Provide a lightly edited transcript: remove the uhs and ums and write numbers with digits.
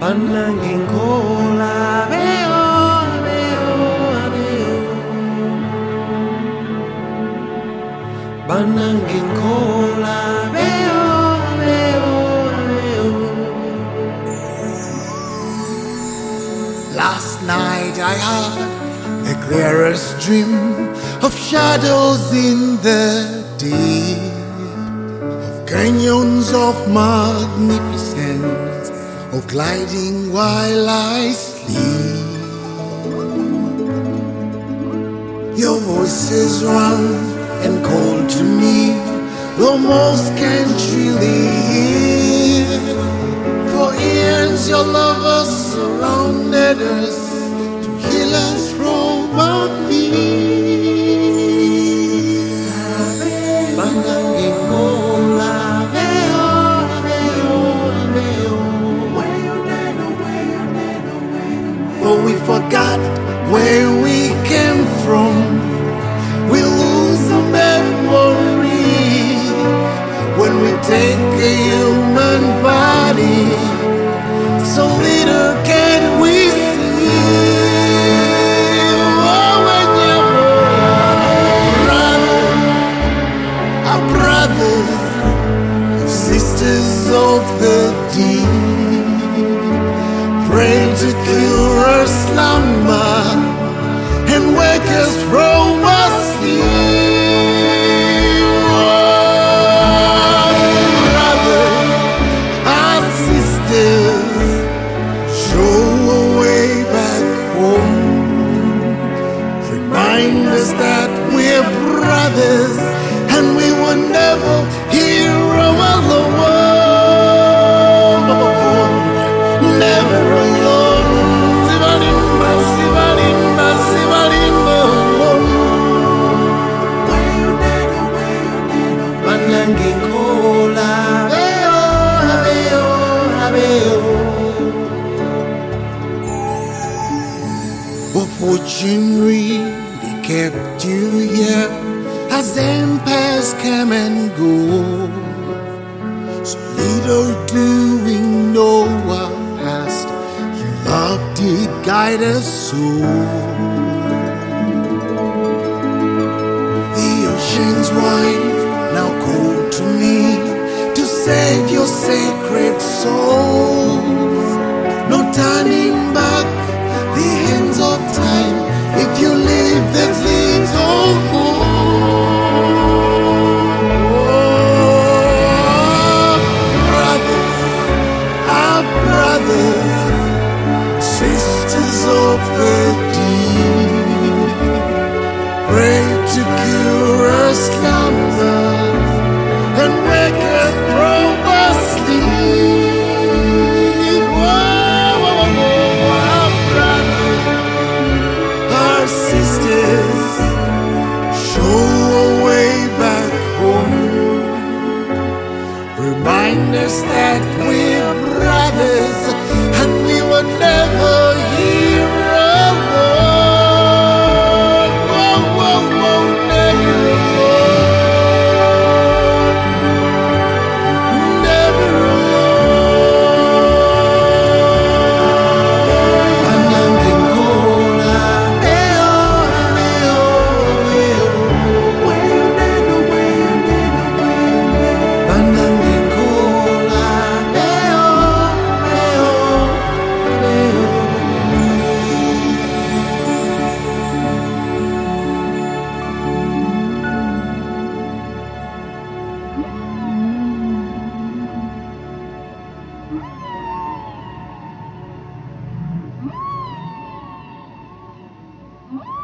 Panangin kola veo, veo, veo. Panangin kola veo, veo, veo. Last night I had the clearest dream of shadows in the deep, of canyons of magnificence, of gliding while I sleep. Your voices rang and called to me, though most can't really hear. For eons your lovers surrounded us to heal us from our fear. Panangin kola veo, veo, veo. For we forgot where we came from. We lose a memory when we take a human body. So little can we see. Oh, when you're our brothers, sisters of the deep, pray to cure our slumber and wake us from our sleep. Oh, brothers, our sisters, show a way back home. Remind us that we're brothers and we were never heroes of the world. Never alone. Sivalimba, Sivalimba, Sivalimba. Panangin kola veo, veo, veo. But fortune really kept you here as empires come and go. So little do we know our past. Your love did guide us so. The ocean's wine now call to me to save your sacred souls. No turning back the hands of time. If you leave, there's little hope. Brothers, our brothers, sisters of the deep, pray to cure our slumber and wake us from our sleep. Whoa, our brothers, our sisters, show a way back home. Remind us that we're brothers and we were never heroes. Whoa, whoa, whoa, never alone. Never alone. Panangin kola veo, veo, veo. Panangin kola veo, veo, veo. Mm-hmm.